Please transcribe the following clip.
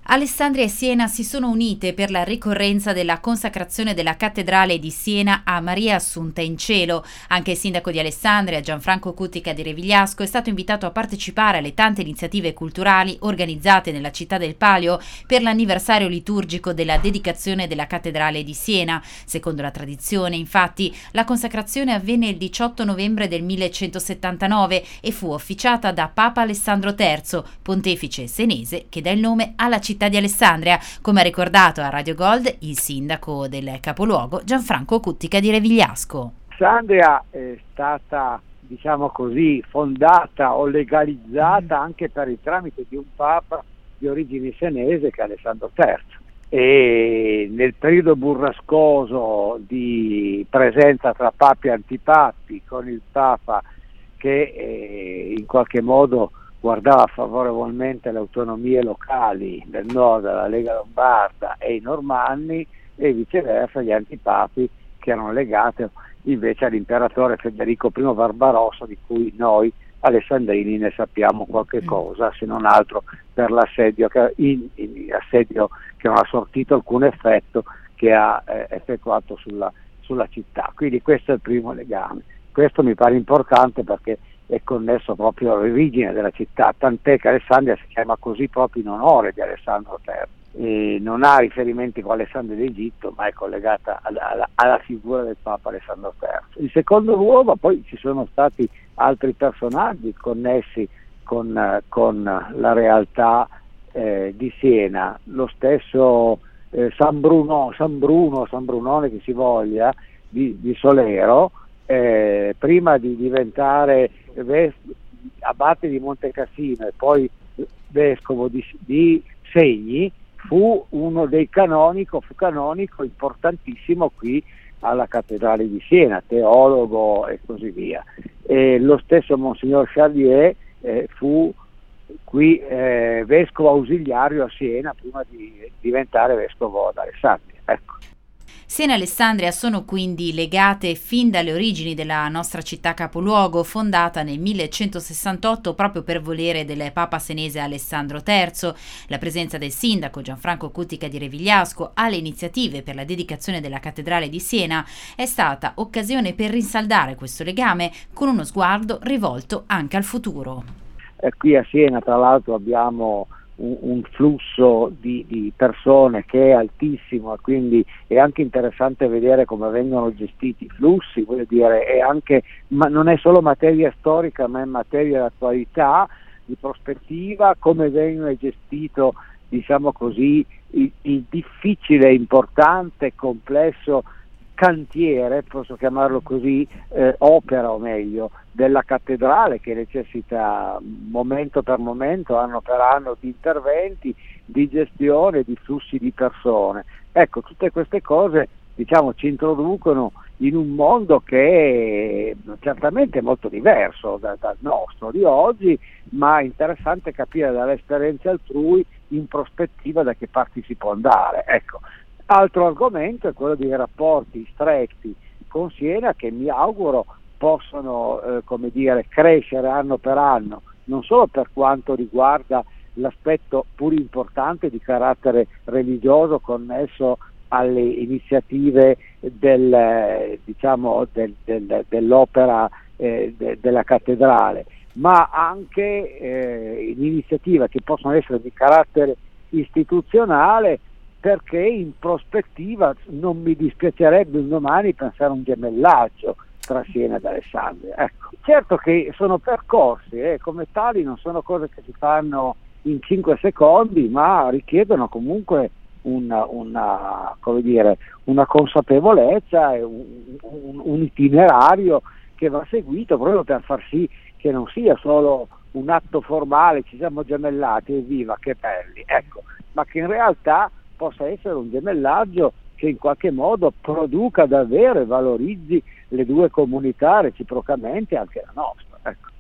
Alessandria e Siena si sono unite per la ricorrenza della consacrazione della cattedrale di Siena a Maria Assunta in Cielo. Anche il sindaco di Alessandria, Gianfranco Cuttica di Revigliasco, è stato invitato a partecipare alle tante iniziative culturali organizzate nella città del Palio per l'anniversario liturgico della dedicazione della cattedrale di Siena. Secondo la tradizione, infatti, la consacrazione avvenne il 18 novembre del 1179 e fu officiata da Papa Alessandro III, pontefice senese che dà il nome alla città di Alessandria, come ha ricordato a Radio Gold il sindaco del capoluogo Gianfranco Cuttica di Revigliasco. Alessandria è stata, diciamo così, fondata o legalizzata anche per il tramite di un papa di origine senese che è Alessandro III. E nel periodo burrascoso di presenza tra papi e antipapi, con il papa che in qualche modo guardava favorevolmente le autonomie locali del nord, la Lega Lombarda e i normanni, e viceversa gli antipapi che erano legati invece all'imperatore Federico I Barbarossa, di cui noi alessandrini ne sappiamo qualche cosa, se non altro per l'assedio assedio che non ha sortito alcun effetto che ha effettuato sulla città. Quindi questo è il primo legame. Questo mi pare importante perché è connesso proprio all'origine della città, tant'è che Alessandria si chiama così proprio in onore di Alessandro III. E non ha riferimenti con Alessandro d'Egitto, ma è collegata alla figura del Papa Alessandro III. In secondo luogo poi ci sono stati altri personaggi connessi con la realtà di Siena, lo stesso San Brunone che si voglia, di Solero, prima di diventare abate di Montecassino e poi vescovo di Segni, fu canonico importantissimo qui alla cattedrale di Siena, teologo e così via. E lo stesso Monsignor Charlier fu qui vescovo ausiliario a Siena prima di diventare vescovo ad Alessandria. Ecco. Siena e Alessandria sono quindi legate fin dalle origini della nostra città capoluogo, fondata nel 1168 proprio per volere del Papa senese Alessandro III. La presenza del sindaco Gianfranco Cuttica di Revigliasco alle iniziative per la dedicazione della cattedrale di Siena è stata occasione per rinsaldare questo legame con uno sguardo rivolto anche al futuro. Qui a Siena, tra l'altro, abbiamo un flusso di persone che è altissimo, e quindi è anche interessante vedere come vengono gestiti i flussi, voglio dire, ma non è solo materia storica, ma è materia di attualità, di prospettiva, come viene gestito, diciamo così, il difficile, importante, complesso cantiere, posso chiamarlo così, opera o meglio, della cattedrale, che necessita momento per momento, anno per anno, di interventi, di gestione, di flussi di persone. Ecco, tutte queste cose, diciamo, ci introducono in un mondo che è certamente molto diverso dal nostro di oggi, ma è interessante capire dalle esperienze altrui in prospettiva da che parti si può andare. Ecco. Altro argomento è quello dei rapporti stretti con Siena, che mi auguro possano crescere anno per anno, non solo per quanto riguarda l'aspetto pur importante di carattere religioso connesso alle iniziative dell'opera della cattedrale, ma anche in iniziative che possono essere di carattere istituzionale, perché in prospettiva non mi dispiacerebbe un domani pensare a un gemellaggio tra Siena ed Alessandria. Ecco. Certo che sono percorsi, come tali non sono cose che si fanno in 5 secondi, ma richiedono comunque una consapevolezza e un itinerario che va seguito proprio per far sì che non sia solo un atto formale, ci siamo gemellati, evviva, che belli, ecco, ma che in realtà possa essere un gemellaggio che in qualche modo produca davvero e valorizzi le due comunità reciprocamente, anche la nostra. Ecco.